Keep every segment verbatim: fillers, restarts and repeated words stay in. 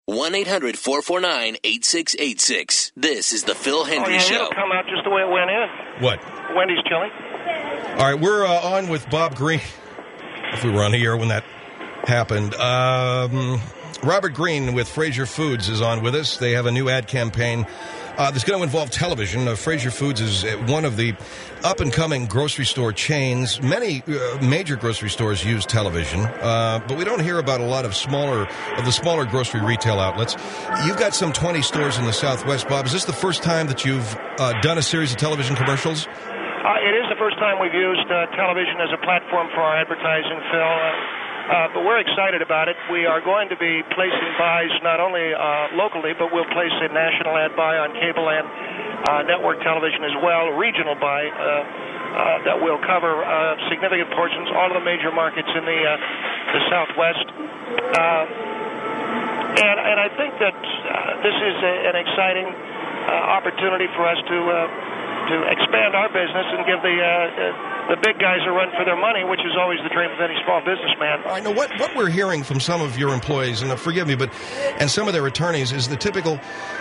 one eight hundred four four nine eight six eight six. This is the Phil Hendry oh, yeah, Show. It'll come out just the way it went in. What? Wendy's chili. All right, we're uh, on with Bob Green. If we were on here when that happened. Um, Robert Green with Fraser Foods is on with us. They have a new ad campaign uh, that's going to involve television. Uh, Fraser Foods is one of the up-and-coming grocery store chains. Many uh, major grocery stores use television, uh, but we don't hear about a lot of smaller of the smaller grocery retail outlets. You've got some twenty stores in the Southwest, Bob. Is this the first time that you've uh, done a series of television commercials? Uh, it is the first time we've used uh, television as a platform for our advertising, Phil. Uh, Uh, but we're excited about it. We are going to be placing buys not only uh, locally, but we'll place a national ad buy on cable and uh, network television as well, regional buy uh, uh, that will cover uh, significant portions, all of the major markets in the, uh, the Southwest. Uh, and, and I think that uh, this is a, an exciting uh, opportunity for us to uh, to expand our business and give the uh, the big guys a run for their money, which is always the dream of any small businessman. I know what what we're hearing from some of your employees, and uh, forgive me, but and some of their attorneys is the typical.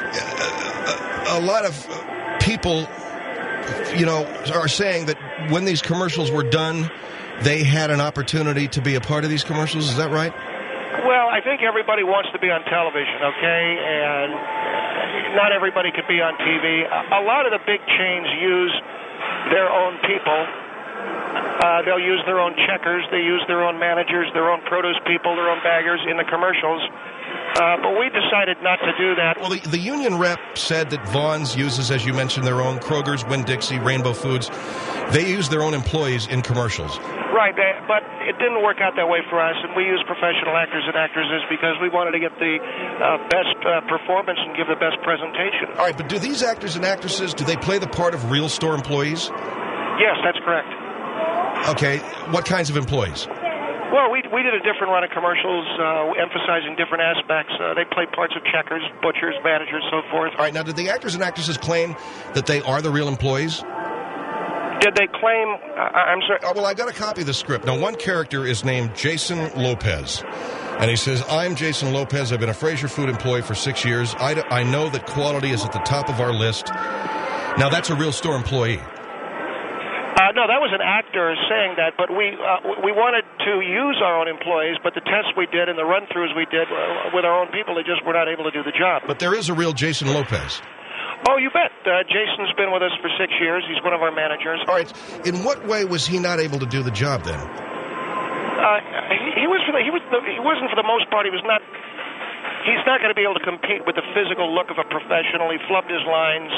Uh, a lot of people, you know, are saying that when these commercials were done, they had an opportunity to be a part of these commercials. Is that right? Well, I think everybody wants to be on television, okay, and not everybody could be on T V. A lot of the big chains use their own people. Uh, they'll use their own checkers. They use their own managers, their own produce people, their own baggers in the commercials. Uh, but we decided not to do that. Well, the, the union rep said that Vaughn's uses, as you mentioned, their own. Kroger's, Winn-Dixie, Rainbow Foods. They use their own employees in commercials. Right, but it didn't work out that way for us, and we use professional actors and actresses because we wanted to get the uh, best uh, performance and give the best presentation. All right, but do these actors and actresses, do they play the part of real store employees? Yes, that's correct. Okay, what kinds of employees? Well, we we did a different run of commercials uh, emphasizing different aspects. Uh, they play parts of checkers, butchers, managers, so forth. All right, now did the actors and actresses claim that they are the real employees? Did they claim, uh, I'm sorry. Oh, well, I got a copy of the script. Now, one character is named Jason Lopez, and he says, I'm Jason Lopez. I've been a Fraser Food employee for six years. I, I know that quality is at the top of our list. Now, that's a real store employee. Uh, no, that was an actor saying that, but we uh, we wanted to use our own employees, but the tests we did and the run-throughs we did uh, with our own people, they just were not able to do the job. But there is a real Jason Lopez. Oh, you bet. Uh, Jason's been with us for six years. He's one of our managers. All right. In what way was he not able to do the job then? Uh, he, he was. For the, he was. The, he wasn't for the most part. He was not. He's not going to be able to compete with the physical look of a professional. He flubbed his lines.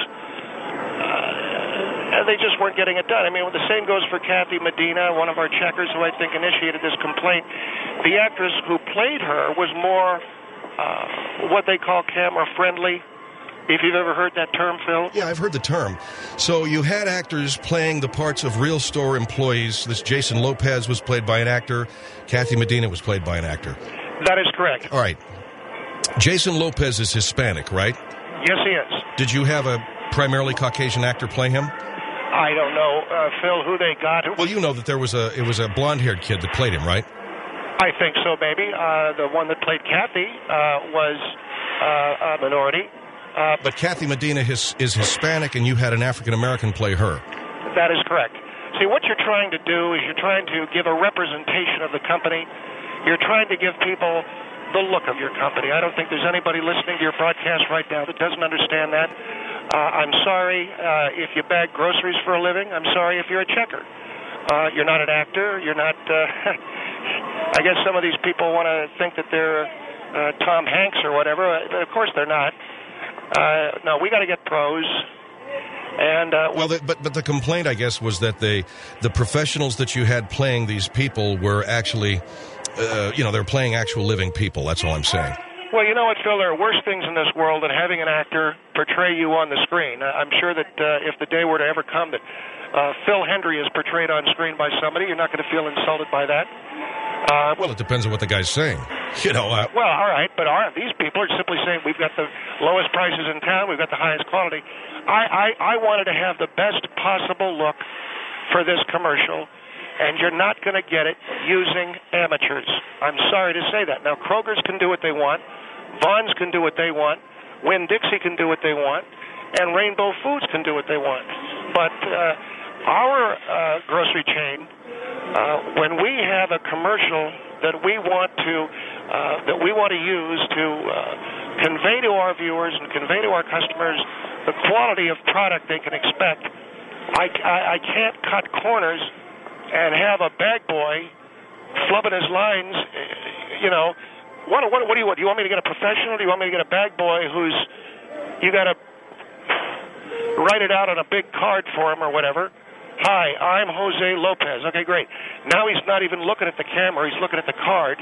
Uh, and they just weren't getting it done. I mean, the same goes for Kathy Medina, one of our checkers, who I think initiated this complaint. The actress who played her was more uh, what they call camera-friendly. If you've ever heard that term, Phil? Yeah, I've heard the term. So you had actors playing the parts of real store employees. This Jason Lopez was played by an actor. Kathy Medina was played by an actor. That is correct. All right. Jason Lopez is Hispanic, right? Yes, he is. Did you have a primarily Caucasian actor play him? I don't know, uh, Phil, who they got. Well, you know that there was a it was a blonde-haired kid that played him, right? I think so, maybe. Uh, the one that played Kathy uh, was uh, a minority. Uh, but Kathy Medina is, is Hispanic, and you had an African-American play her. That is correct. See, what you're trying to do is you're trying to give a representation of the company. You're trying to give people the look of your company. I don't think there's anybody listening to your broadcast right now that doesn't understand that. Uh, I'm sorry uh, if you bag groceries for a living. I'm sorry if you're a checker. Uh, you're not an actor. You're not... Uh, I guess some of these people want to think that they're uh, Tom Hanks or whatever. But of course they're not. Uh, no, we got to get pros. And uh, well, the, but but the complaint, I guess, was that they the professionals that you had playing these people were actually, uh, you know, they're playing actual living people. That's all I'm saying. Well, you know what, Phil? There are worse things in this world than having an actor portray you on the screen. I'm sure that uh, if the day were to ever come that uh, Phil Hendry is portrayed on screen by somebody, you're not going to feel insulted by that. Uh, well, it depends on what the guy's saying. You know. Uh, well, all right, but are, these people are simply saying we've got the lowest prices in town, we've got the highest quality. I, I, I wanted to have the best possible look for this commercial, and you're not going to get it using amateurs. I'm sorry to say that. Now, Kroger's can do what they want. Vons can do what they want, Winn-Dixie can do what they want, and Rainbow Foods can do what they want. But uh, our uh, grocery chain, uh, when we have a commercial that we want to uh, that we want to use to uh, convey to our viewers and convey to our customers the quality of product they can expect, I, I, I can't cut corners and have a bag boy flubbing his lines. You know, what, what, what do you want? Do you want me to get a professional? Do you want me to get a bag boy who's you got to write it out on a big card for him or whatever? Hi, I'm Jose Lopez. Okay, great. Now he's not even looking at the camera. He's looking at the card.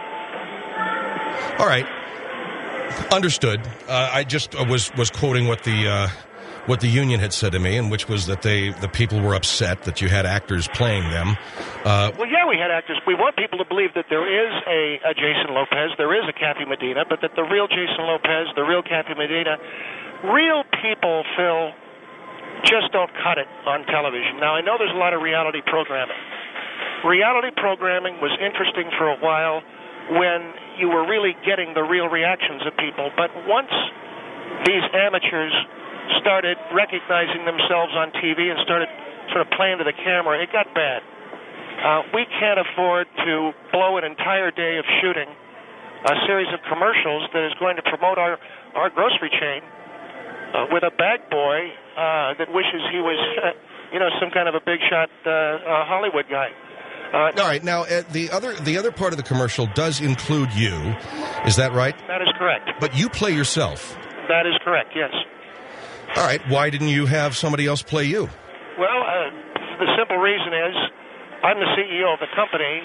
All right. Understood. Uh, I just was was quoting what the uh, what the union had said to me, and which was that they the people were upset that you had actors playing them. Uh, well, yeah, we had actors. We want people to believe that there is a, a Jason Lopez, there is a Kathy Medina, but that the real Jason Lopez, the real Kathy Medina, real people, Phil, just don't cut it on television. Now, I know there's a lot of reality programming. Reality programming was interesting for a while when you were really getting the real reactions of people. But once these amateurs started recognizing themselves on T V and started sort of playing to the camera, it got bad. Uh, we can't afford to blow an entire day of shooting a series of commercials that is going to promote our, our grocery chain uh, with a bag boy uh, that wishes he was, uh, you know, some kind of a big shot uh, uh, Hollywood guy. Uh, All right. Now, uh, the other the other part of the commercial does include you. Is that right? That is correct. But you play yourself. That is correct, yes. All right. Why didn't you have somebody else play you? Well, uh, the simple reason is I'm the C E O of the company,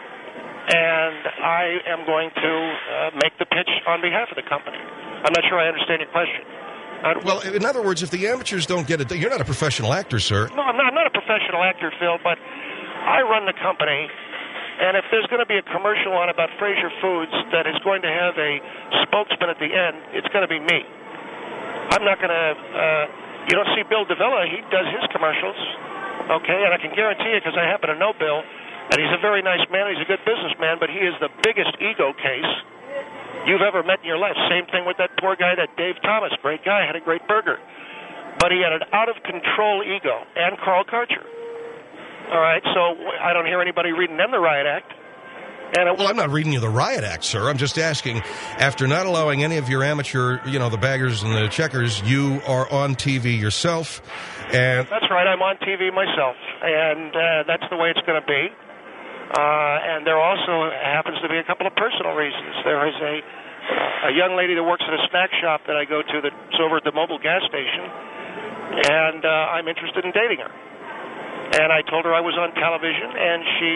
and I am going to uh, make the pitch on behalf of the company. I'm not sure I understand your question. Uh, well, in other words, if the amateurs don't get it, you're not a professional actor, sir. No, I'm not, I'm not a professional actor, Phil, but I run the company, and if there's going to be a commercial on about Fraser Foods that is going to have a spokesman at the end, it's going to be me. I'm not going to, uh, you don't see Bill DeVilla, he does his commercials, okay, and I can guarantee you, because I happen to know Bill, and he's a very nice man, he's a good businessman, but he is the biggest ego case you've ever met in your life. Same thing with that poor guy, that Dave Thomas, great guy, had a great burger, but he had an out-of-control ego, and Carl Karcher. All right, so I don't hear anybody reading them the Riot Act. And it, well, I'm not reading you the Riot Act, sir. I'm just asking, after not allowing any of your amateur, you know, the baggers and the checkers, you are on T V yourself. And that's right, I'm on T V myself, and uh, that's the way it's going to be. Uh, and there also happens to be a couple of personal reasons. There is a, a young lady that works at a snack shop that I go to that's over at the Mobil gas station, and uh, I'm interested in dating her. And I told her I was on television, and she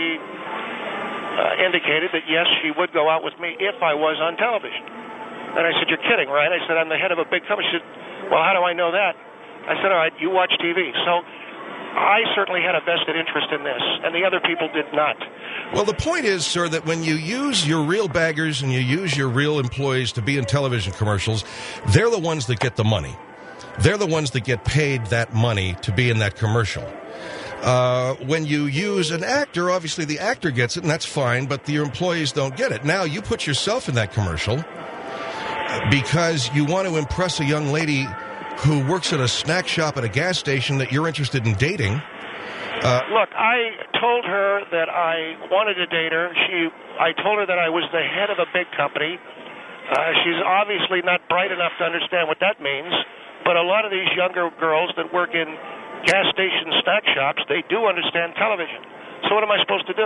uh, indicated that, yes, she would go out with me if I was on television. And I said, you're kidding, right? I said, I'm the head of a big company. She said, well, how do I know that? I said, all right, you watch T V. So I certainly had a vested interest in this, and the other people did not. Well, the point is, sir, that when you use your real baggers and you use your real employees to be in television commercials, they're the ones that get the money. They're the ones that get paid that money to be in that commercial. Uh, when you use an actor, obviously the actor gets it, and that's fine, but your employees don't get it. Now, you put yourself in that commercial because you want to impress a young lady who works at a snack shop at a gas station that you're interested in dating. Uh, Look, I told her that I wanted to date her. She, I told her that I was the head of a big company. Uh, she's obviously not bright enough to understand what that means, but a lot of these younger girls that work in gas station snack shops, they do understand television. So what am I supposed to do?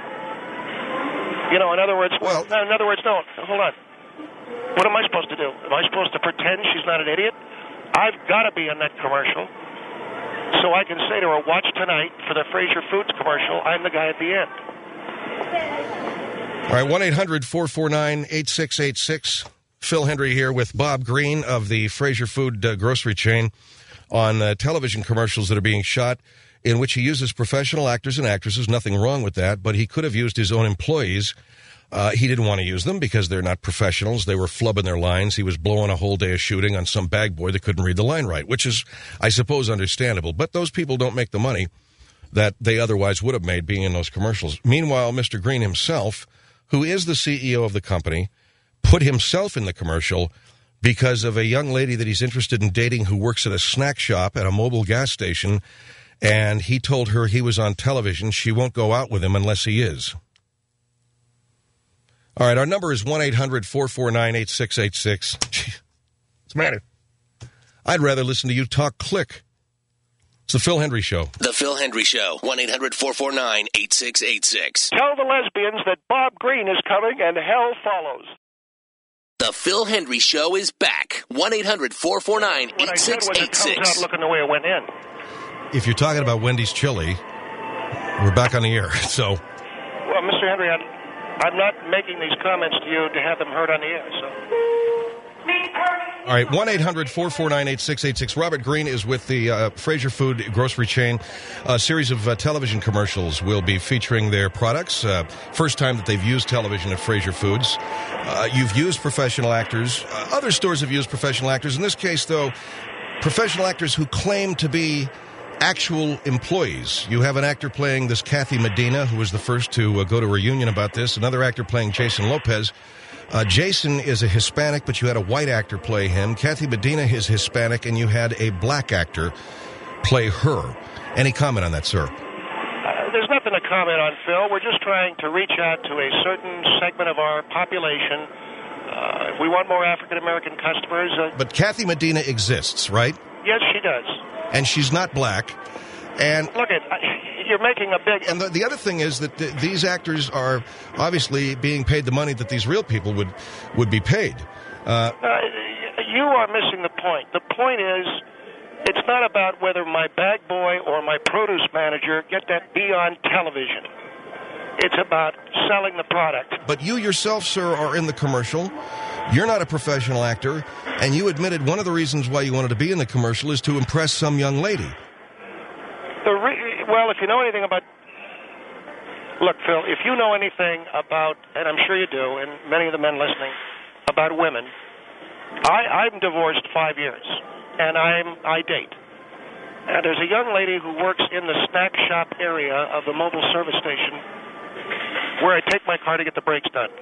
You know, in other words, well, no, in other words, no, hold on. What am I supposed to do? Am I supposed to pretend she's not an idiot? I've got to be in that commercial so I can say to her, watch tonight for the Fraser Foods commercial. I'm the guy at the end. All right, one eight hundred four four nine eight six eight six. Phil Hendrie here with Bob Green of the Fraser Food uh, grocery chain on uh, television commercials that are being shot in which he uses professional actors and actresses. Nothing wrong with that, but he could have used his own employees. Uh, he didn't want to use them because they're not professionals. They were flubbing their lines. He was blowing a whole day of shooting on some bag boy that couldn't read the line right, which is, I suppose, understandable. But those people don't make the money that they otherwise would have made being in those commercials. Meanwhile, Mister Green himself, who is the C E O of the company, put himself in the commercial because of a young lady that he's interested in dating who works at a snack shop at a mobile gas station, and he told her he was on television. She won't go out with him unless he is. All right, our number is one eight hundred four four nine eight six eight six. What's the matter? I'd rather listen to you talk click. It's the Phil Hendry Show. The Phil Hendry Show. one eight hundred four four nine eight six eight six. Tell the lesbians that Bob Green is coming and hell follows. The Phil Hendry Show is back. one eight hundred four four nine eight six eight six. What I said was it comes out looking the way it went in. If you're talking about Wendy's Chili, we're back on the air. So, well, Mister Henry, I'm, I'm not making these comments to you to have them heard on the air. So, all right, one eight hundred four four nine eight six eight six. Robert Green is with the uh, Fraser Food grocery chain. A series of uh, television commercials will be featuring their products. Uh, first time that they've used television at Fraser Foods. Uh, you've used professional actors. Uh, other stores have used professional actors. In this case, though, professional actors who claim to be actual employees. You have an actor playing this Kathy Medina, who was the first to uh, go to a reunion about this. Another actor playing Jason Lopez. Uh, Jason is a Hispanic, but you had a white actor play him. Kathy Medina is Hispanic, and you had a black actor play her. Any comment on that, sir? Uh, there's nothing to comment on, Phil. We're just trying to reach out to a certain segment of our population. Uh, if we want more African-American customers. Uh, but Kathy Medina exists, right? Yes, she does. And she's not black. And look at you're making a big. And the, the other thing is that th- these actors are obviously being paid the money that these real people would would be paid. Uh, uh, you are missing the point. The point is, it's not about whether my bag boy or my produce manager get that be on television. It's about selling the product. But you yourself, sir, are in the commercial. You're not a professional actor, and you admitted one of the reasons why you wanted to be in the commercial is to impress some young lady. The re- well, if you know anything about... Look, Phil, if you know anything about, and I'm sure you do, and many of the men listening, about women, I, I'm divorced five years, and I'm I date. And there's a young lady who works in the snack shop area of the mobile service station where I take my car to get the brakes done.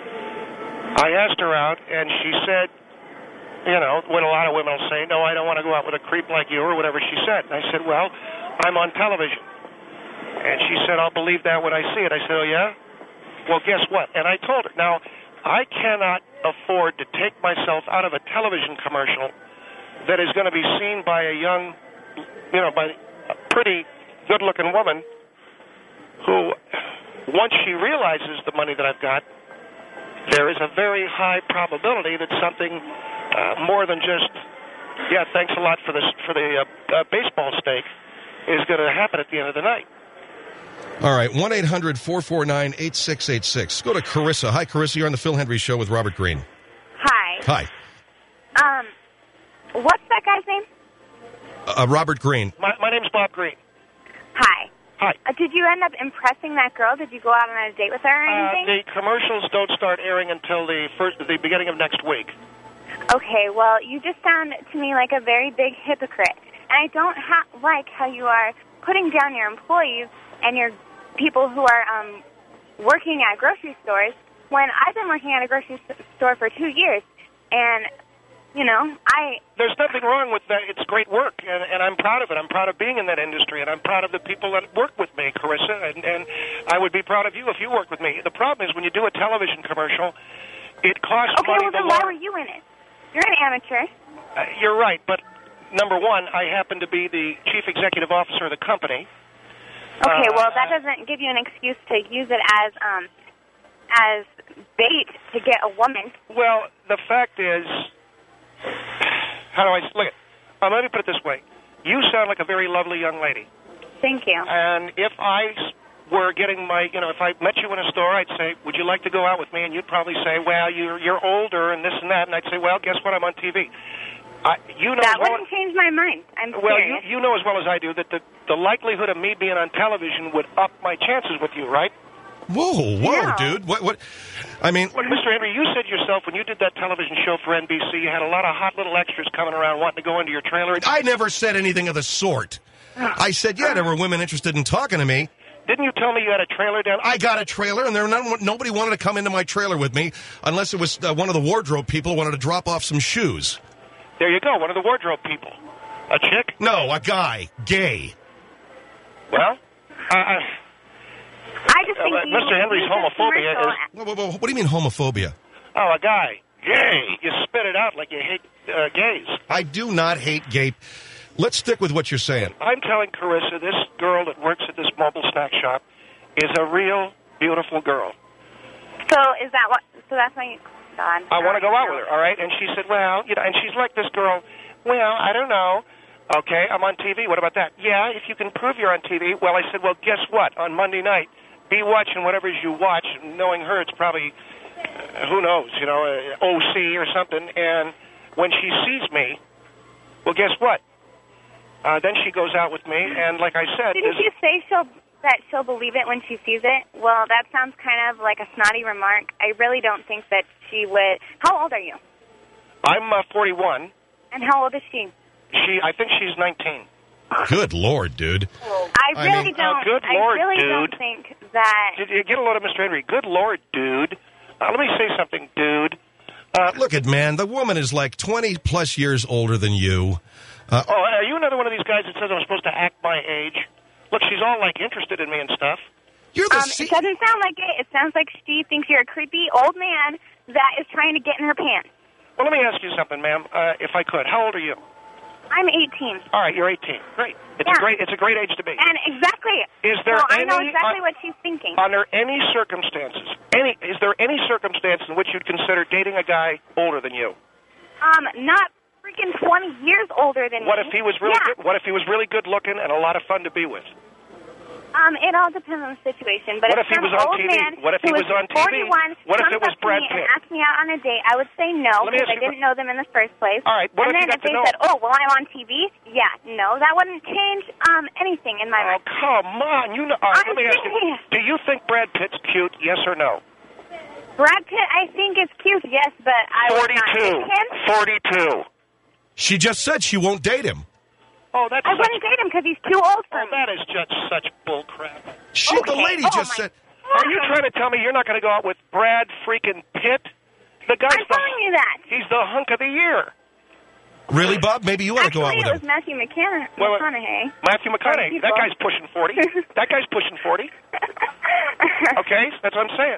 I asked her out, and she said, you know, what a lot of women will say, no, I don't want to go out with a creep like you, or whatever she said. And I said, well, I'm on television. And she said, I'll believe that when I see it. I said, oh, yeah? Well, guess what? And I told her, now, I cannot afford to take myself out of a television commercial that is going to be seen by a young, you know, by a pretty good-looking woman who, once she realizes the money that I've got, there is a very high probability that something uh, more than just, yeah, thanks a lot for, this, for the uh, uh, baseball steak, is going to happen at the end of the night. All right, one eight hundred four four nine eight six eight six. Go to Carissa. Hi, Carissa. You're on the Phil Hendry Show with Robert Green. Hi. Hi. Um, what's that guy's name? Uh, Robert Green. My, my name's Bob Green. Hi. Hi. Uh, did you end up impressing that girl? Did you go out on a date with her or Uh, anything? the commercials don't start airing until the first, the beginning of next week. Okay, well, you just sound to me like a very big hypocrite. And I don't ha- like how you are putting down your employees and your people who are um, working at grocery stores when I've been working at a grocery store for two years. And, you know, I... There's nothing wrong with that. It's great work, and, and I'm proud of it. I'm proud of being in that industry, and I'm proud of the people that work with me, Carissa, and, and I would be proud of you if you worked with me. The problem is when you do a television commercial, it costs okay, money. well, then why why were you in it? You're an amateur. Uh, you're right, but number one, I happen to be the chief executive officer of the company. Okay, uh, well, that doesn't give you an excuse to use it as um, as bait to get a woman. Well, the fact is, how do I look at? Um, let me put it this way: you sound like a very lovely young lady. Thank you. And if I were getting my, you know, if I met you in a store, I'd say, "Would you like to go out with me?" And you'd probably say, "Well, you're you're older and this and that," and I'd say, "Well, guess what? I'm on T V." I, you know that as well, wouldn't change my mind. I'm well, serious. you, you know as well as I do that the, the likelihood of me being on television would up my chances with you, right? Whoa, whoa, Yeah. dude. What, what? I mean... Well, Mister Henry, you said yourself when you did that television show for N B C, you had a lot of hot little extras coming around wanting to go into your trailer. I never said anything of the sort. I said, yeah, there were women interested in talking to me. Didn't you tell me you had a trailer down? I got a trailer, and there no, nobody wanted to come into my trailer with me unless it was uh, one of the wardrobe people who wanted to drop off some shoes. There you go, one of the wardrobe people. A chick? No, a guy. Gay. Well, uh, uh, I just think uh, you Mister Henry's use this homophobia commercial is... Whoa, whoa, whoa. What do you mean homophobia? Oh, a guy. Gay. You spit it out like you hate uh, gays. I do not hate gay. Let's stick with what you're saying. I'm telling Carissa, this girl that works at this mobile snack shop is a real beautiful girl. So is that what? So that's why you... God, I want to go out with her, all right? And she said, well, you know, and she's like this girl, well, I don't know. Okay, I'm on T V. What about that? Yeah, if you can prove you're on T V. Well, I said, well, guess what? On Monday night, be watching whatever you watch. Knowing her, it's probably, uh, who knows, you know, uh, O C or something. And when she sees me, well, guess what? Uh, then she goes out with me, and like I said... Didn't you say she'll that she'll believe it when she sees it? Well, that sounds kind of like a snotty remark. I really don't think that she would... How old are you? I'm uh, forty-one. And how old is she? She, I think she's nineteen. Good Lord, dude. I I really mean- don't... Oh, good Lord, I really dude. don't think that... Did you get a load of Mister Henry? Good Lord, dude. Uh, let me say something, dude. Uh, Look at, man, the woman is like twenty-plus years older than you. Uh, oh, are you another one of these guys that says I'm supposed to act my age? Look, she's all, like, interested in me and stuff. you're the... Um, C- it doesn't sound like it. It sounds like she thinks you're a creepy old man that is trying to get in her pants. Well, let me ask you something, ma'am, uh, if I could. How old are you? I'm eighteen. All right, you're eighteen. Great. It's Yeah. a great. It's a great age to be. And exactly. Is there so any? I know exactly uh, what she's thinking. Under any circumstances, any is there any circumstance in which you'd consider dating a guy older than you? Um, not freaking twenty years older than What me. if he was really yeah. good? What if he was really good looking and a lot of fun to be with? Um, it all depends on the situation. But What if if he some was on old T V? man What if he who was on T V? forty-one What if comes it was up to Brad me Pitt? and asked me out on a date, I would say no Let me because ask I you- didn't know them in the first place. All right, what and if you then got if to they know- said, "Oh, well, I'm on T V," yeah, no, that wouldn't change um anything in my Oh, life. come on! You know. All right, I'm let me ask you: serious. do you think Brad Pitt's cute? Yes or no? Brad Pitt, I think is cute, yes, but I would not Forty-two. date him. Forty-two. she just said she won't date him. Oh, that's. I such, wouldn't date him because he's too old for oh, me. that is just such bull crap. She, the Okay. lady Oh, just my said... Are you trying to tell me you're not going to go out with Brad freaking Pitt? The guy's I'm the, telling you that. he's the hunk of the year. Really, Bob? Maybe you want to Actually, go out with it was him. Matthew McCann- Well, uh, McConaughey. Matthew McConaughey. People. That guy's pushing forty. That guy's pushing forty. Okay, that's what I'm saying.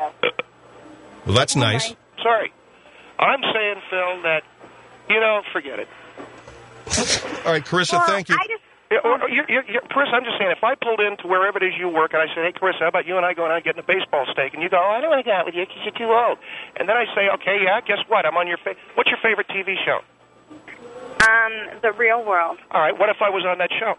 Well, that's nice. Sorry. I'm saying, Phil, that, you know, forget it. All right, Carissa, Well, thank you. I just, Yeah, or- or you're, you're, you're, Chris, I'm just saying, if I pulled into wherever it is you work and I said, hey, Chris, how about you and I going out and getting a baseball steak? And you go, oh, I don't want to go out with you because you're too old. And then I say, okay, yeah, guess what? I'm on your fa- what's your favorite T V show? um, The Real World. All right, what if I was on that show?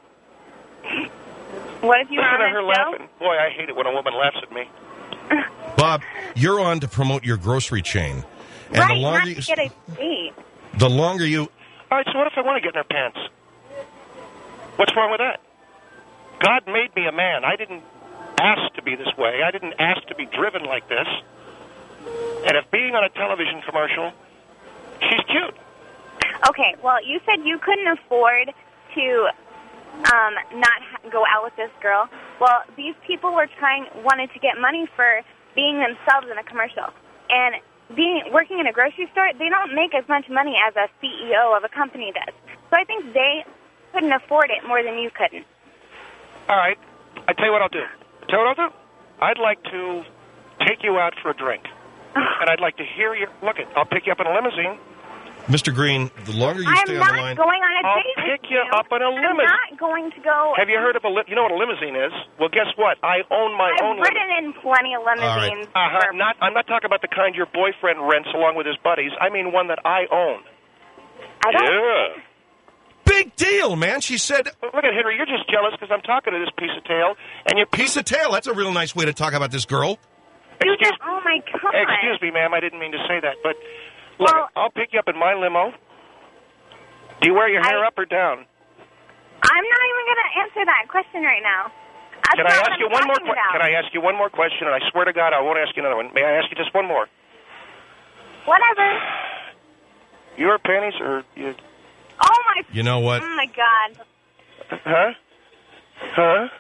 What if you Listen were to on her that show? laughing. Boy, I hate it when a woman laughs at me. Bob, you're on to promote your grocery chain. And right, the longer not you, to get a date. the longer you... All right, so what if I want to get in her pants? What's wrong with that? God made me a man. I didn't ask to be this way. I didn't ask to be driven like this. And if being on a television commercial, she's cute. Okay, well, you said you couldn't afford to um, not ha- go out with this girl. Well, these people were trying, wanted to get money for being themselves in a commercial. And being working in a grocery store, they don't make as much money as a C E O of a company does. So I think they couldn't afford it more than you couldn't. All right. I tell you what I'll do. Tell you what I'll do? I'd like to take you out for a drink. And I'd like to hear your... Look, it. I'll pick you up in a limousine. Mister Green, the longer you I'm stay not on the line... going on a I'll date pick with you up in a I'm limousine. not going to go... Have you heard of a... Li- you know what a limousine is? Well, guess what? I own my I've own ridden limousine. in plenty of limousines. Uh-huh. for- Not, I'm not talking about the kind your boyfriend rents along with his buddies. I mean one that I own. I don't... Yeah. Big deal, man. She said, Look at Henry. You're just jealous because I'm talking to this piece of tail, and you piece of tail. That's a real nice way to talk about this girl. You excuse, said, oh, my God. excuse me, ma'am. I didn't mean to say that, but look, Well- I'll pick you up in my limo. Do you wear your hair I- up or down? I'm not even going to answer that question right now. That's Can not I what ask I'm you one more? talking Que- about. can I ask you one more question? And I swear to God, I won't ask you another one. May I ask you just one more? Whatever. Your panties or you? Oh, my... You know what? Oh, my God. Huh? Huh?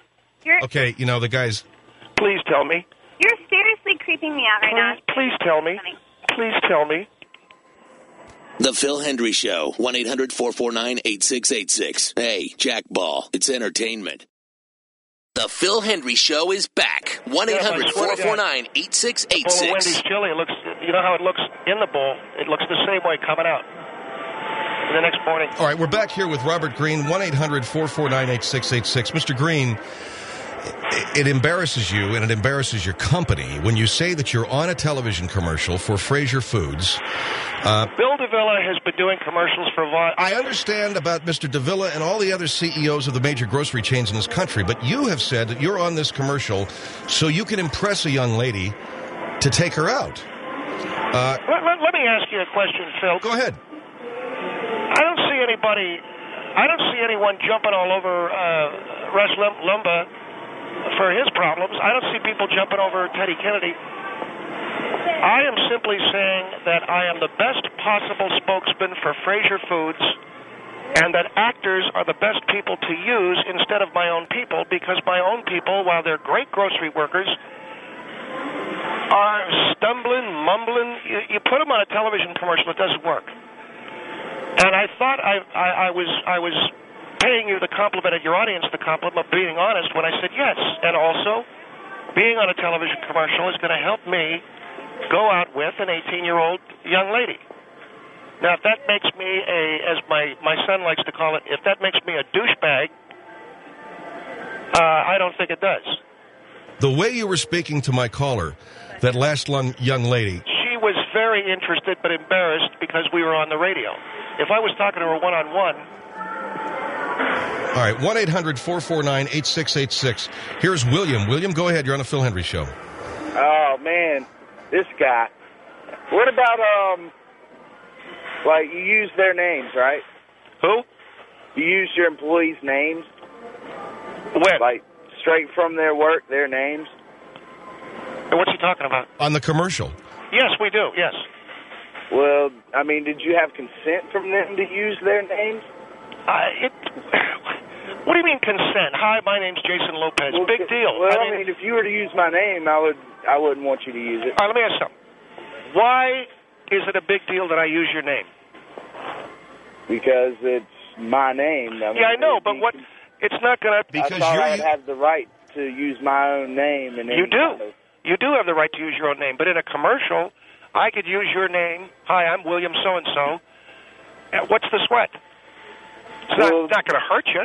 You're Okay, you know, the guy's... Please tell me. you're seriously creeping me out right now. Please, please tell me. Please tell me. The Phil Hendry Show, one eight hundred four four nine eight six eight six. Hey, Jack Ball, it's entertainment. The Phil Hendry Show is back, one eight hundred four four nine eight six eight Bowl of Wendy's six. chili, it looks, you know how it looks in the bowl? It looks the same way coming out the next morning. All right, we're back here with Robert Green, one eight hundred four four nine eight six eight six. Mister Green, it embarrasses you and it embarrasses your company when you say that you're on a television commercial for Fraser Foods. Uh, Bill DeVilla has been doing commercials for a while. I understand about Mister DeVilla and all the other C E Os of the major grocery chains in this country, but you have said that you're on this commercial so you can impress a young lady to take her out. Uh, Let, let, let me ask you a question, Phil. go ahead. I don't see anybody, I don't see anyone jumping all over uh, Rush Lim- Limbaugh for his problems. I don't see people jumping over Teddy Kennedy. I am simply saying that I am the best possible spokesman for Fraser Foods and that actors are the best people to use instead of my own people, because my own people, while they're great grocery workers, are stumbling, mumbling. You, you put them on a television commercial, it doesn't work. And I thought I, I, I was I was paying you the compliment of your audience, the compliment of being honest when I said yes. And also, being on a television commercial is going to help me go out with an eighteen-year-old young lady. Now, if that makes me a, as my, my son likes to call it, if that makes me a douchebag, uh, I don't think it does. The way you were speaking to my caller, that last long, young lady, She was very interested but embarrassed because we were on the radio. If I was talking to her one-on-one, all right, one eight hundred four four nine eight six eight six. Here's William. William, go ahead. You're on the Phil Hendry Show. Oh, man, this guy. What about, um, like, you use their names, right? who? You use your employees' names, When? like, straight from their work, their names? What's he talking about? On the commercial. Yes, we do, yes. Well, I mean, did you have consent from them to use their names? Uh, it, what do you mean consent? Hi, my name's Jason Lopez. Well, Big deal. Well, I mean, if you were to use my name, I would. I wouldn't want you to use it. all right, let me ask you something. Why is it a big deal that I use your name? Because it's my name. I mean, Yeah, I know, it'd but be- what? It's not going to... Because I thought you're- I'd have the right to use my own name. And You any do. kind of- You do have the right to use your own name, but in a commercial, I could use your name. Hi, I'm William so-and-so. Uh, What's the sweat? It's not, Well- not going to hurt you.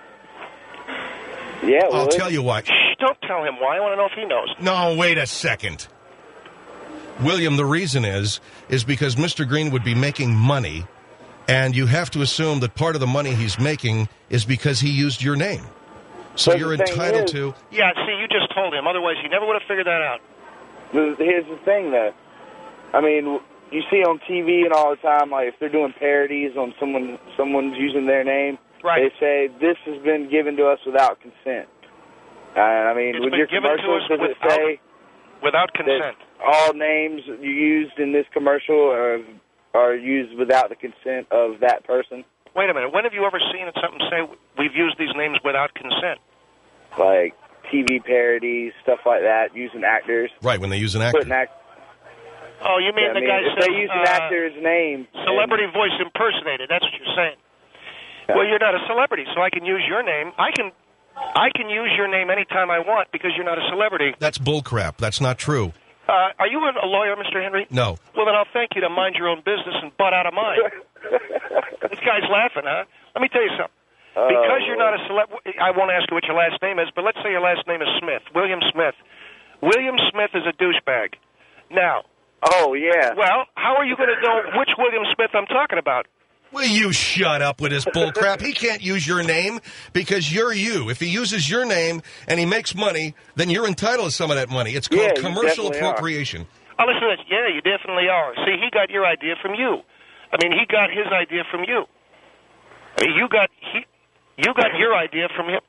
Yeah, well, I'll tell you what. Shh, don't tell him why. I want to know if he knows. No, wait a second. William, the reason is, is because Mister Green would be making money, and you have to assume that part of the money he's making is because he used your name. So But you're the thing entitled is- to... Yeah, see, you just told him. Otherwise, he never would have figured that out. The- Here's the thing, though. I mean, you see on T V and all the time, like if they're doing parodies on someone, someone's using their name, Right. they say this has been given to us without consent. Uh, I mean, It's with been your given to commercials, us does it without- say Without that consent. all names you used in this commercial are are used without the consent of that person? Wait a minute. When have you ever seen something say we've used these names without consent? Like T V parodies, stuff like that, using actors, Right, when they use an actor. putting act. Oh, you mean I the mean, guy if says they use an uh, actor's name, celebrity voice impersonated? That's what you're saying. Yeah. Well, you're not a celebrity, so I can use your name. I can, I can use your name anytime I want because you're not a celebrity. That's bullcrap. That's not true. Uh, are you a lawyer, Mister Henry? No. Well, then I'll thank you to mind your own business and butt out of mine. This guy's laughing, huh? Let me tell you something. Oh, Because you're Lord. not a celeb, I won't ask you what your last name is, but let's say your last name is Smith, William Smith. William Smith is a douchebag. Now, Oh yeah. well, how are you going to know which William Smith I'm talking about? Will you shut up with his bullcrap? He can't use your name because you're you. If he uses your name and he makes money, then you're entitled to some of that money. It's called Yeah, you commercial definitely are. appropriation. Oh, listen to this. Yeah, you definitely are. See, he got your idea from you. I mean, he got his idea from you. I mean, you got he, you got your idea from him.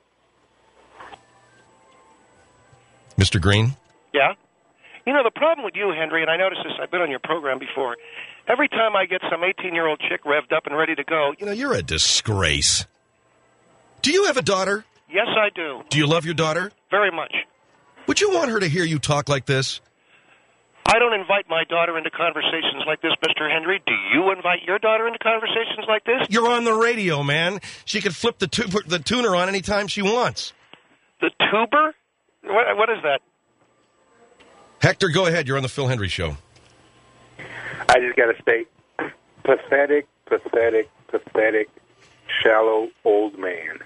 Mister Green? Yeah. You know, the problem with you, Henry, and I noticed this, I've been on your program before, every time I get some eighteen-year-old chick revved up and ready to go, You know, you're a disgrace. Do you have a daughter? yes, I do. Do you love your daughter? very much. Would you want her to hear you talk like this? I don't invite my daughter into conversations like this, Mister Henry. Do you invite your daughter into conversations like this? You're on the radio, man. She could flip the, tu- the tuner on anytime she wants. The tuber? What, what is that? Hector, go ahead. You're on the Phil Hendry Show. I just got to say, pathetic, pathetic, pathetic, shallow old man.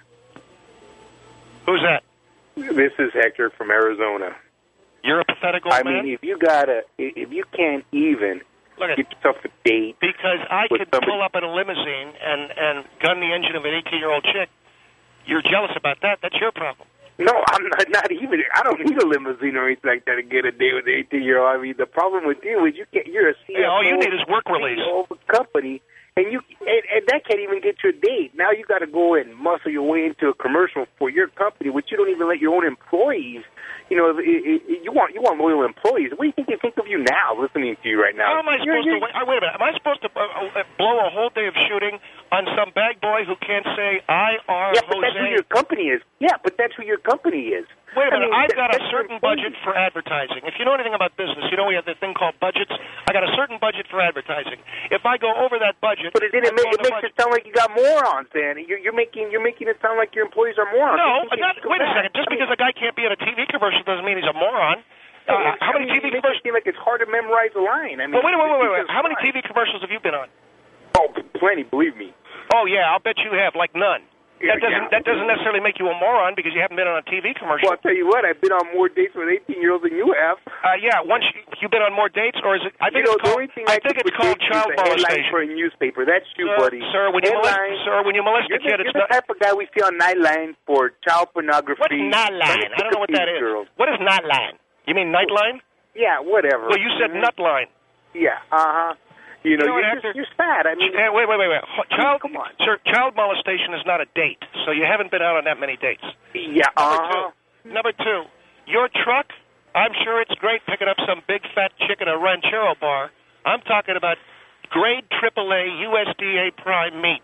Who's that? This is Hector from Arizona. You're a pathetic old I man? I mean, if you gotta, if you can't even Look at, get yourself a date, because I could somebody. pull up in a limousine and, and gun the engine of an eighteen-year-old chick. You're jealous about that. That's your problem. No, I'm not, not even. I don't need a limousine or anything like that to get a date with an eighteen-year-old. I mean, the problem with you is you can't. You're a C F O. Yeah, all you need is work release. C E O of a company, and you and, and that can't even get you a date. Now you got to go and muscle your way into a commercial for your company, which you don't even let your own employees. You know, it, it, it, you want you want loyal employees. What do you think they think of you now, listening to you right now? How am I supposed you're, you're, to wait? Uh, wait a minute. Am I supposed to uh, uh, blow a whole day of shooting on some bag boy who can't say I R yeah, but Jose? That's who your company is. Yeah, but that's who your company is. Wait a minute. I mean, I've got a that's certain budget for advertising. If you know anything about business, you know we have the thing called budgets. I got a certain budget for advertising. If I go over that budget, but it didn't make, it makes budget. it sound like you got morons, Danny. You're, you're making you're making it sound like your employees are morons. No, not, wait a second. Just I mean, because a guy can't be in a T V commercial doesn't mean he's a moron. Uh, how many I T V mean, commercials? Seem like it's hard to memorize a line. I mean, well, wait, wait, wait, wait, wait. How many fine. T V commercials have you been on? Oh, plenty. Believe me. Oh yeah, I'll bet you have. Like none. Yeah, that doesn't yeah. that doesn't necessarily make you a moron because you haven't been on a T V commercial. Well, I'll tell you what. I've been on more dates with eighteen-year-olds than you have. Uh, yeah. Once you, you've been on more dates, or is it? I think you know, it's called. the only thing I, I think think it's called child molestation for a newspaper. That's you, sir, buddy. Sir, when you molest, sir, when you molest a you're kid, the, it's you're not. the type of guy we see on Nightline for child pornography. What's Nightline? I don't know what that is. Girls. What is Nightline? You mean Nightline? Yeah, whatever. Well, you said mm-hmm. Nutline. Yeah. Uh huh. You know, You know you're, what, just, you're sad. I mean, uh, wait, wait, wait, wait. Child, come on. Sir, child molestation is not a date, so you haven't been out on that many dates. Yeah. Number uh-huh. two. Number two. Your truck. I'm sure it's great picking up some big fat chick at a ranchero bar. I'm talking about grade triple A U S D A prime meat.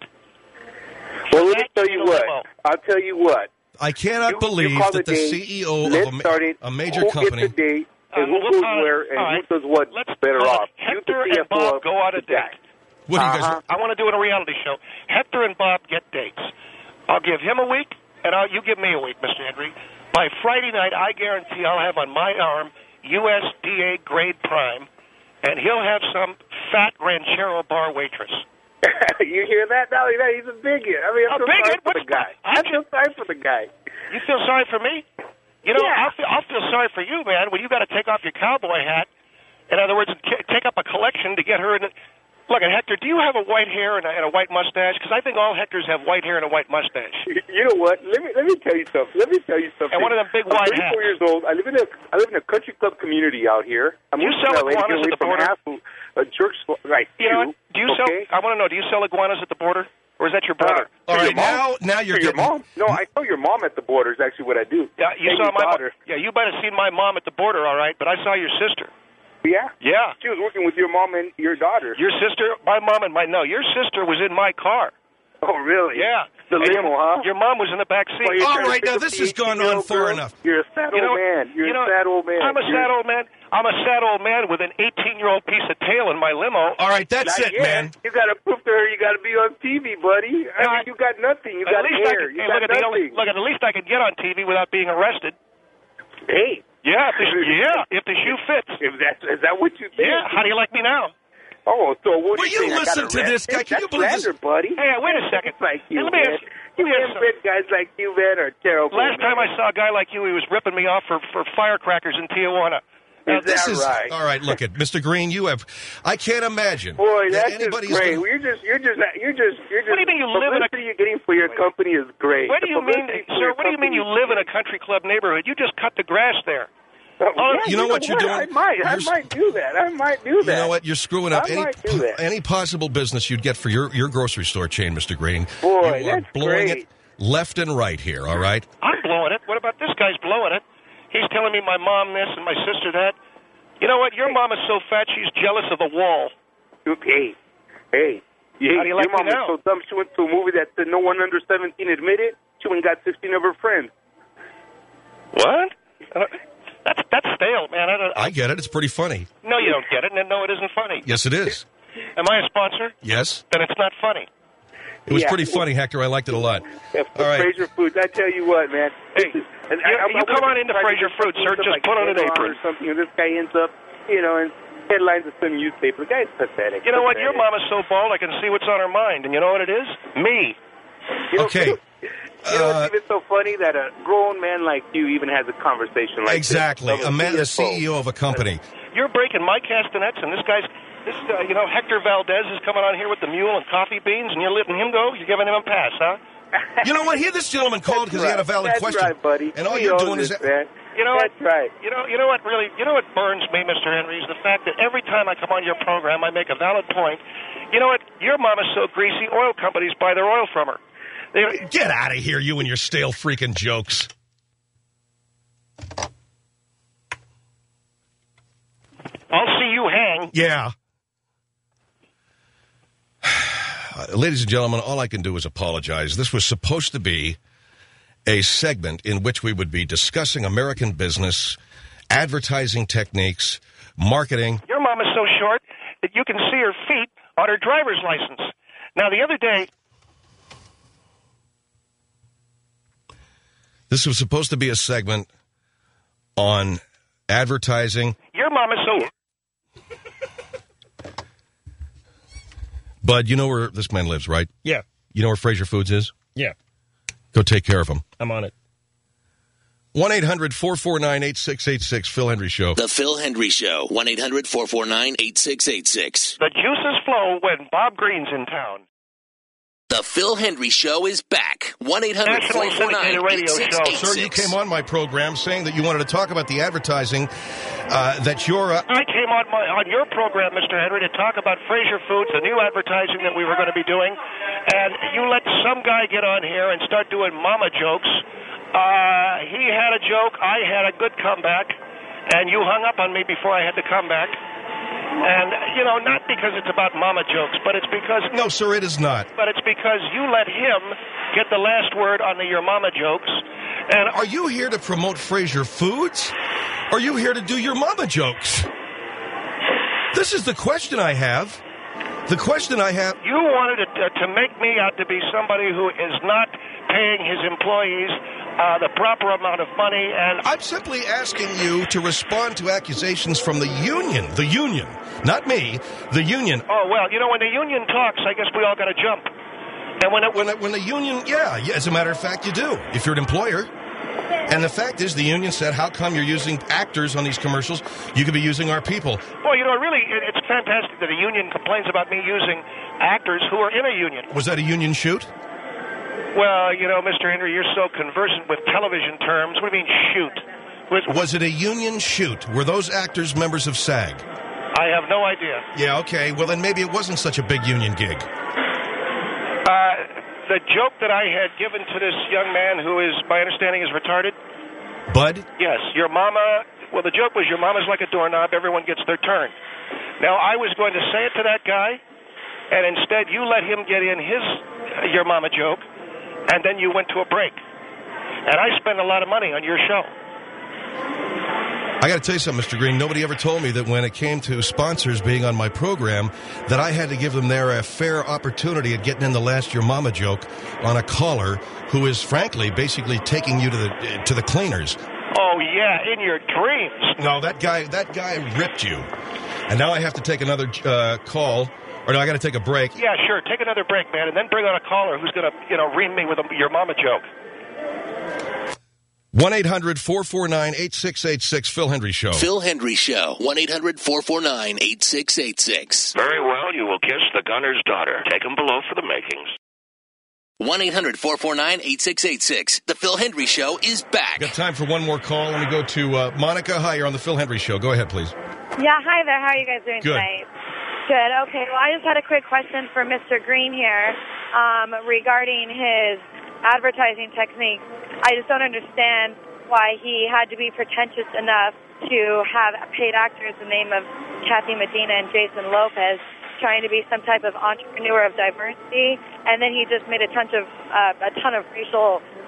Well, let me tell you what. I'll tell you what. I cannot You- believe you call that the date, C E O of let's a, ma- start it. a major who company. Gets the date, and Uh, who we'll goes call it- where, and all right. who does what Let's better call off. it You, Hector the C F O and Bob of go on a the guy. date. What do you guys? Uh-huh. I want to do a reality show. Hector and Bob get dates. I'll give him a week, and I'll, you give me a week, Mister Henry. By Friday night, I guarantee I'll have on my arm U S D A grade prime, and he'll have some fat ranchero bar waitress. You hear that? No, you know, he's a bigot. I mean, I'm A so bigot? sorry for What's the guy. I'm I feel sorry for the guy. You feel sorry for me? You know, Yeah. I'll, feel, I'll feel sorry for you, man, when you got to take off your cowboy hat. In other words, k- take up a collection to get her in. Look, and Hector, do you have a white hair and a, and a white mustache? Because I think all Hectors have white hair and a white mustache. You know what? Let me let me tell you something. Let me tell you something. And one of them big I'm white thirty-four hats. years old. I live in a I live in a country club community out here. I'm Do you moving sell to L A to iguanas get at away the from border? hassle, a church right? You know what? Do you okay? sell? I want to know. Do you sell iguanas at the border, or is that your brother? Uh, All for right, your mom? now now you're For your getting. mom? No, I saw your mom at the border. Is actually what I do. Yeah, you and saw your my daughter. mom. Yeah, you might have seen my mom at the border, all right. But I saw your sister. Yeah. Yeah. She was working with your mom and your daughter. Your sister, my mom, and my no. Your sister was in my car. Oh, really? Yeah. The And limo, your, huh? Your mom was in the back seat. Well, you're All trying to right, pick now up this the has gone on eighteen-year-old far girl? enough. You're a sad You know, old man. You're you know, a sad old man. I'm a You're- sad old man. I'm a sad old man with an eighteen-year-old piece of tail in my limo. All right, that's Not it, yet. man. You got to prove to her you got to be on T V, buddy. I No, mean, I- you got nothing. You At got least I hair. could, You hey, got look at the only, nothing. look at, at least I could get on T V without being arrested. Hey. Yeah, if the, yeah, if the shoe fits. If that's is that what you think? Yeah, how do you like me now? Oh, so what Will do you you think? I listen got to this guy? arrested? Can you That's believe this? slander, buddy. Hey, wait a second. It's like you, Let me man. ask you- You let me ask inbred guys like you, man, are terrible. Last time I man. saw a guy like you, he was ripping me off for, for firecrackers in Tijuana. Now, Is this that is right? all right. Look at Mister Green. You have. I can't imagine. Boy, that that's just anybody's great. gonna- You're just, you're just, you're just, you're just. What do you mean you live in a- publicity you're getting for your company is great. What do The you mean, publicity for sir, your what do you mean you company live in a is country club neighborhood? You just cut the grass there. great. Oh, yeah, you know what you're doing? I might, I You're- might do that. I might do that. You know what? You're screwing up I any might do that. any possible business you'd get for your, your grocery store chain, Mister Green. Boy, you are that's blowing great. it left and right here. All right. I'm blowing it. What about this guy's blowing it? He's telling me my mom this and my sister that. You know what? Your mom is so fat she's jealous of the wall. Hey, hey. How do you like your mom me now? was so dumb she went to a movie that said no one under seventeen admitted. She went and got sixteen of her friends. What? That's that's stale, man. I, don't, I get it. It's pretty funny. No, you don't get it. And no, it isn't funny. Yes, it is. Am I a sponsor? Yes. Then it's not funny. It was Yeah. pretty funny, Hector. I liked it a lot. Yeah, All right. Fraser Foods, I tell you what, man. Hey, This is- and you- I- I- you I come wouldn't on into try to Fraser get Foods, sir. something Just like put on an Enron apron. or something, and this guy ends up, you know, in headlines of some newspaper. The guy's pathetic. You know what? Your pathetic. mama's so bald, I can see what's on her mind. And you know what it is? Me. You know, Okay. You know Uh, what's even so funny? That a grown man like you even has a conversation like Exactly. this. A man, the C E O of a company. You're breaking my castanets, and this guy's, this, uh, you know, Hector Valdez is coming on here with the mule and coffee beans, and you're letting him go? You're giving him a pass, huh? You know what? Here, this gentleman called because he had a valid That's question. right, buddy. And all We you're own doing is... this, man. You know That's what? right. You know, you know what really, you know what burns me, Mister Henry, is the fact that every time I come on your program, I make a valid point. You know what? Your mama's so greasy, oil companies buy their oil from her. They, Get out of here, you and your stale freaking jokes. I'll see you hang. Yeah. Uh, ladies and gentlemen, all I can do is apologize. This was supposed to be a segment in which we would be discussing American business, advertising techniques, marketing. Your mama's so short that you can see her feet on her driver's license. Now, the other day, This was supposed to be a segment on advertising. your mama's so... Bud, you know where this man lives, right? Yeah, You know where Fraser Foods is? yeah, Go take care of him. I'm on it. one eight hundred four four nine eight six eight six, Phil Hendry Show. The Phil Hendry Show, one eight hundred four four nine eight six eight six. The juices flow when Bob Green's in town. The Phil Hendry Show is back. one eight hundred four four nine eight six eight six. Sir, you came on my program saying that you wanted to talk about the advertising uh, that you're... Uh, I came on my on your program, Mister Henry, to talk about Fraser Foods, the new advertising that we were going to be doing, and you let some guy get on here and start doing mama jokes. Uh, he had a joke, I had a good comeback, and you hung up on me before I had to come back. And, you know, not because it's about mama jokes, but it's because... no, sir, it is not. But it's because you let him get the last word on the your mama jokes. And Are you here to promote Fraser Foods? Or are you here to do your mama jokes? This is the question I have. The question I have... you wanted to, to make me out to be somebody who is not paying his employees uh, the proper amount of money, and I'm simply asking you to respond to accusations from the union. The union. Not me. The union. oh well, you know, when the union talks, I guess we all got to jump. And when it When, when the union... Yeah, yeah, as a matter of fact, you do. If you're an employer. And the fact is, the union said, how come you're using actors on these commercials? You could be using our people. well, you know, really, it, it's fantastic that a union complains about me using actors who are in a union. Was that a union shoot? Well, you know, Mister Henry, you're so conversant with television terms. What do you mean, shoot? Was, Was it a union shoot? Were those actors members of SAG? I have no idea. Yeah, okay. Well, then maybe it wasn't such a big union gig. Uh, the joke that I had given to this young man who is, my understanding, is retarded. Bud? Yes, your mama, well, the joke was your mama's like a doorknob, everyone gets their turn. Now, I was going to say it to that guy, and instead you let him get in his, uh, your mama joke, and then you went to a break. And I spend a lot of money on your show. I got to tell you something, Mister Green. Nobody ever told me that when it came to sponsors being on my program, that I had to give them their a fair opportunity at getting in the last your mama joke on a caller who is, frankly, basically taking you to the to the cleaners. Oh, yeah, in your dreams. No, that guy that guy ripped you. And now I have to take another uh, call. Or no, I got to take a break. Yeah, sure, take another break, man, and then bring on a caller who's going to, you know, ream me with a, your mama joke. one eight hundred four four nine eight six eight six, Phil Hendry Show. Phil Hendry Show, one eight hundred four four nine eight six eight six. Very well, you will kiss the gunner's daughter. Take him below for the makings. one eight hundred four four nine eight six eight six. The Phil Hendry Show is back. Got time for one more call. Let me go to uh, Monica. Hi, you're on the Phil Hendry Show. Go ahead, please. Yeah, hi there. How are you guys doing Good. tonight? Good. Okay. Well, I just had a quick question for Mister Green here um, regarding his advertising technique. I just don't understand why he had to be pretentious enough to have paid actors the name of Kathy Medina and Jason Lopez, trying to be some type of entrepreneur of diversity, and then he just made a ton of uh, a ton of racial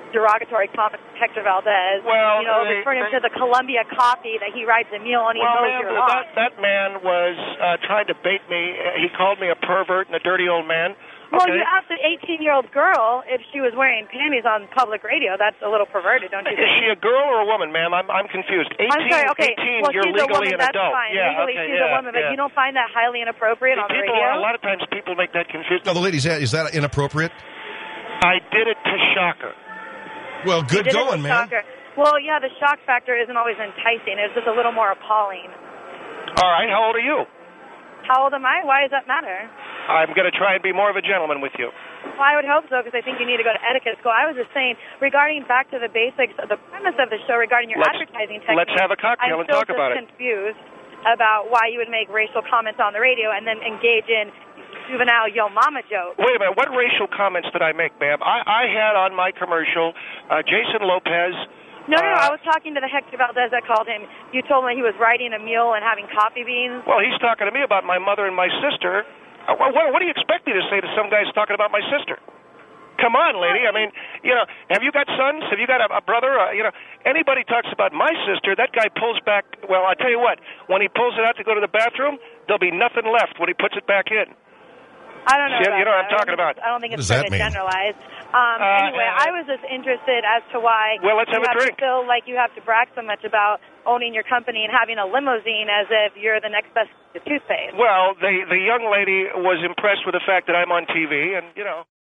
derogatory comments to Hector Valdez. Well, you know, they, referring him they, to the Columbia coffee that he rides a meal and he well, mows ma'am, your lawn. that, that man was uh, trying to bait me. He called me a pervert and a dirty old man. Well, Okay. you asked an eighteen-year-old girl if she was wearing panties on public radio. That's a little perverted, don't you Is think? she a girl or a woman, ma'am? I'm I'm confused. eighteen, I'm sorry, okay. eighteen, well, you're she's legally a woman, an that's adult. fine. Yeah, legally, okay, she's yeah, a woman, but yeah. you don't find that highly inappropriate on the people, radio? A lot of times people make that confused. No, the lady's at, is that inappropriate? I did it to shock her. Well, good You did it going, with man. shocker. Well, yeah, the shock factor isn't always enticing. It's just a little more appalling. All right, how old are you? How old am I? Why does that matter? I'm going to try and be more of a gentleman with you. Well, I would hope so, because I think you need to go to etiquette school. I was just saying, regarding back to the basics of the premise of the show regarding your Let's- advertising technique. let's have a cocktail I'm and still talk about just it. confused about why you would make racial comments on the radio and then engage in juvenile yo mama jokes. Wait a minute. What racial comments did I make, ma'am? I, I had on my commercial uh, Jason Lopez. No, no, no. uh, I was talking to the Hector Valdez that called him. You told me he was riding a mule and having coffee beans. Well, he's talking to me about my mother and my sister. Uh, what, what do you expect me to say to some guy who's talking about my sister? Come on, lady. I mean, you know, have you got sons? Have you got a, a brother? Uh, you know, anybody talks about my sister, that guy pulls back. Well, I tell you what, when he pulls it out to go to the bathroom, there'll be nothing left when he puts it back in. I don't know. See, about you know what that. I'm talking I don't about. think- I don't think What it's does that fair to mean? generalize. Um, Uh, anyway, uh, I was just interested as to why Well, let's you have a have drink. to feel like you have to brag so much about owning your company and having a limousine as if you're the next best to toothpaste. Well, the the young lady was impressed with the fact that I'm on T V, and you know.